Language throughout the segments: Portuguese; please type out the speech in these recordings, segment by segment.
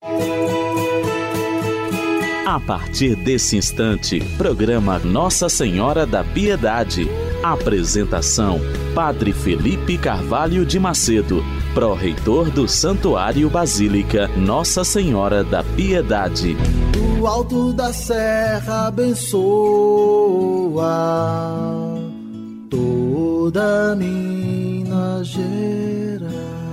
A partir desse instante, programa Nossa Senhora da Piedade. Apresentação: Padre Felipe Carvalho de Macedo, pró-reitor do Santuário Basílica Nossa Senhora da Piedade. Do alto da serra abençoa toda Minas Gerais.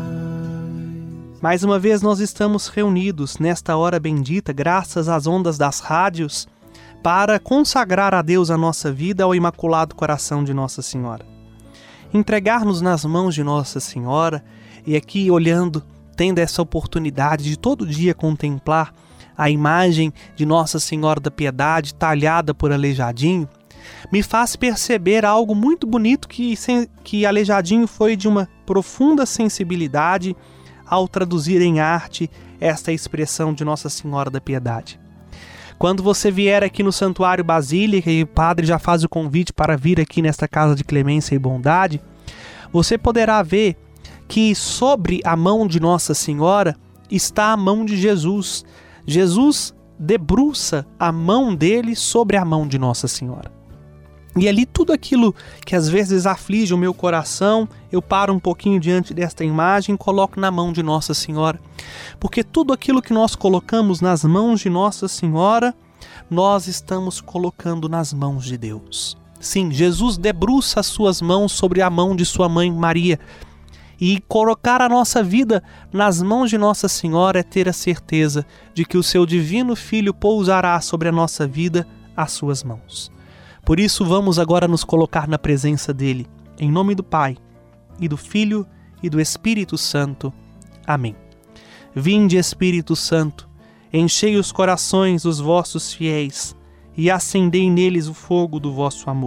Mais uma vez nós estamos reunidos nesta hora bendita, graças às ondas das rádios, para consagrar a Deus a nossa vida ao Imaculado Coração de Nossa Senhora. Entregar-nos nas mãos de Nossa Senhora e aqui olhando, tendo essa oportunidade de todo dia contemplar a imagem de Nossa Senhora da Piedade talhada por Aleijadinho, me faz perceber algo muito bonito que Aleijadinho foi de uma profunda sensibilidade ao traduzir em arte esta expressão de Nossa Senhora da Piedade. Quando você vier aqui no Santuário Basílica, e o Padre já faz o convite para vir aqui nesta casa de clemência e bondade, você poderá ver que sobre a mão de Nossa Senhora está a mão de Jesus. Jesus debruça a mão dele sobre a mão de Nossa Senhora. E ali tudo aquilo que às vezes aflige o meu coração, eu paro um pouquinho diante desta imagem e coloco na mão de Nossa Senhora. Porque tudo aquilo que nós colocamos nas mãos de Nossa Senhora, nós estamos colocando nas mãos de Deus. Sim, Jesus debruça as suas mãos sobre a mão de sua mãe Maria. E colocar a nossa vida nas mãos de Nossa Senhora é ter a certeza de que o seu divino Filho pousará sobre a nossa vida as suas mãos. Por isso vamos agora nos colocar na presença dele, em nome do Pai, e do Filho, e do Espírito Santo. Amém. Vinde, Espírito Santo, enchei os corações dos vossos fiéis, e acendei neles o fogo do vosso amor.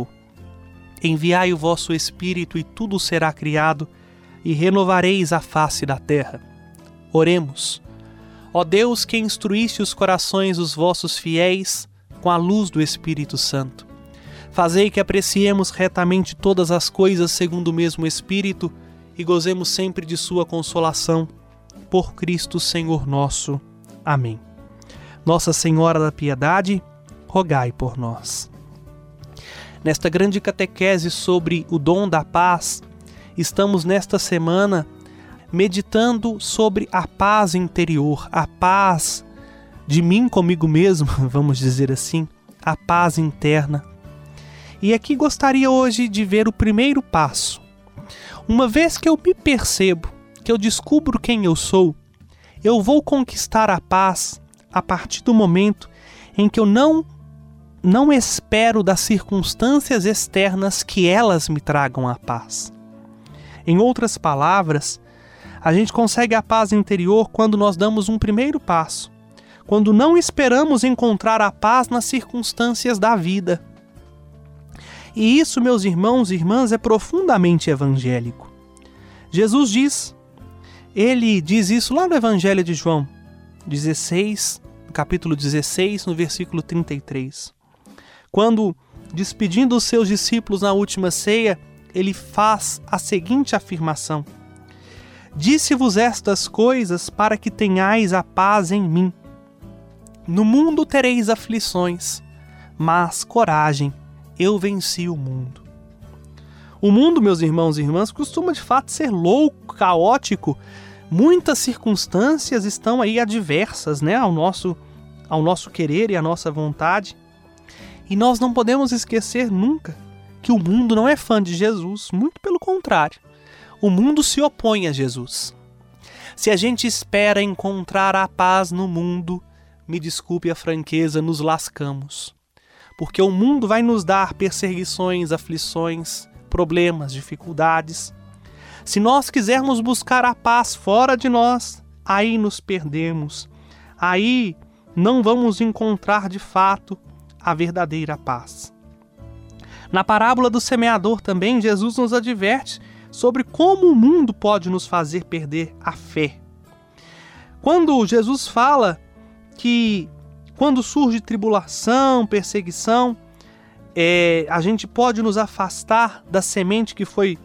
Enviai o vosso Espírito, e tudo será criado, e renovareis a face da terra. Oremos. Ó Deus, que instruíste os corações dos vossos fiéis com a luz do Espírito Santo, fazei que apreciemos retamente todas as coisas segundo o mesmo Espírito e gozemos sempre de sua consolação. Por Cristo Senhor nosso. Amém. Nossa Senhora da Piedade, rogai por nós. Nesta grande catequese sobre o dom da paz, estamos nesta semana meditando sobre a paz interior, a paz de mim comigo mesmo, vamos dizer assim, a paz interna. E aqui gostaria hoje de ver o primeiro passo. Uma vez que eu me percebo, que eu descubro quem eu sou, eu vou conquistar a paz a partir do momento em que eu não espero das circunstâncias externas que elas me tragam a paz. Em outras palavras, a gente consegue a paz interior quando nós damos um primeiro passo, quando não esperamos encontrar a paz nas circunstâncias da vida. E isso, meus irmãos e irmãs, é profundamente evangélico. Jesus ele diz isso lá no Evangelho de João 16, capítulo 16, no versículo 33. Quando, despedindo os seus discípulos na última ceia, ele faz a seguinte afirmação: Disse-vos estas coisas para que tenhais a paz em mim. No mundo tereis aflições, mas coragem, eu venci o mundo. O mundo, meus irmãos e irmãs, costuma de fato ser louco, caótico. Muitas circunstâncias estão aí adversas, ao nosso querer e à nossa vontade. E nós não podemos esquecer nunca que o mundo não é fã de Jesus, muito pelo contrário. O mundo se opõe a Jesus. Se a gente espera encontrar a paz no mundo, me desculpe a franqueza, nos lascamos. Porque o mundo vai nos dar perseguições, aflições, problemas, dificuldades. Se nós quisermos buscar a paz fora de nós, aí nos perdemos. Aí não vamos encontrar de fato a verdadeira paz. Na parábola do semeador também, Jesus nos adverte sobre como o mundo pode nos fazer perder a fé. Quando Jesus fala que quando surge tribulação, perseguição, a gente pode nos afastar da semente que foi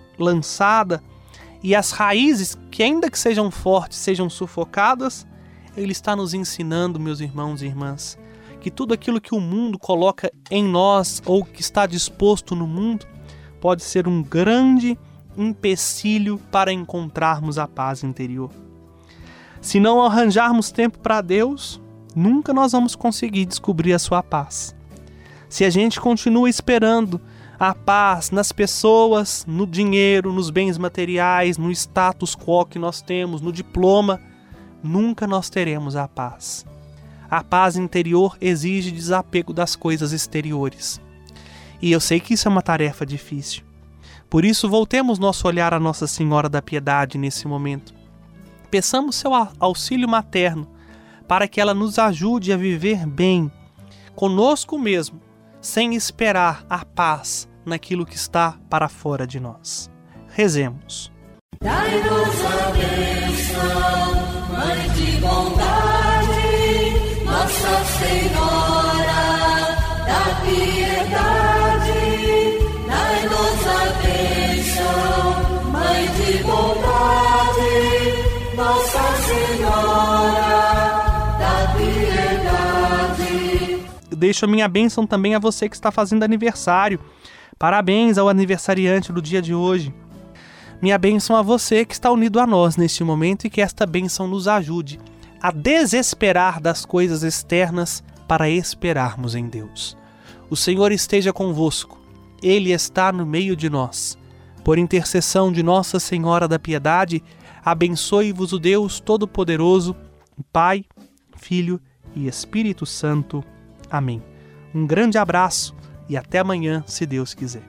lançada e as raízes, que ainda que sejam fortes, sejam sufocadas, Ele está nos ensinando, meus irmãos e irmãs, que tudo aquilo que o mundo coloca em nós ou que está disposto no mundo pode ser um grande empecilho para encontrarmos a paz interior. Se não arranjarmos tempo para Deus, nunca nós vamos conseguir descobrir a sua paz. Se a gente continua esperando a paz nas pessoas, no dinheiro, nos bens materiais, no status quo que nós temos, no diploma, nunca nós teremos a paz. A paz interior exige desapego das coisas exteriores. E eu sei que isso é uma tarefa difícil. Por isso, voltemos nosso olhar à Nossa Senhora da Piedade nesse momento. Peçamos seu auxílio materno para que ela nos ajude a viver bem, conosco mesmo, sem esperar a paz naquilo que está para fora de nós. Rezemos. Dai-nos a bênção, Mãe de bondade, Nossa Senhora da Piedade. Dai-nos a bênção, Mãe de bondade, Nossa Senhora da Piedade. Deixo a minha bênção também a você que está fazendo aniversário. Parabéns ao aniversariante do dia de hoje. Minha bênção a você que está unido a nós neste momento e que esta bênção nos ajude a desesperar das coisas externas para esperarmos em Deus. O Senhor esteja convosco. Ele está no meio de nós. Por intercessão de Nossa Senhora da Piedade, abençoe-vos o Deus Todo-Poderoso, Pai, Filho e Espírito Santo. Amém. Um grande abraço e até amanhã, se Deus quiser.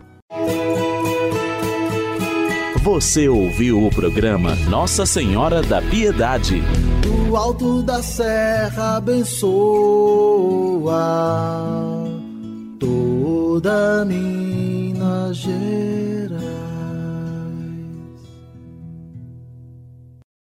Você ouviu o programa Nossa Senhora da Piedade. Do alto da serra abençoa toda Minas Gerais.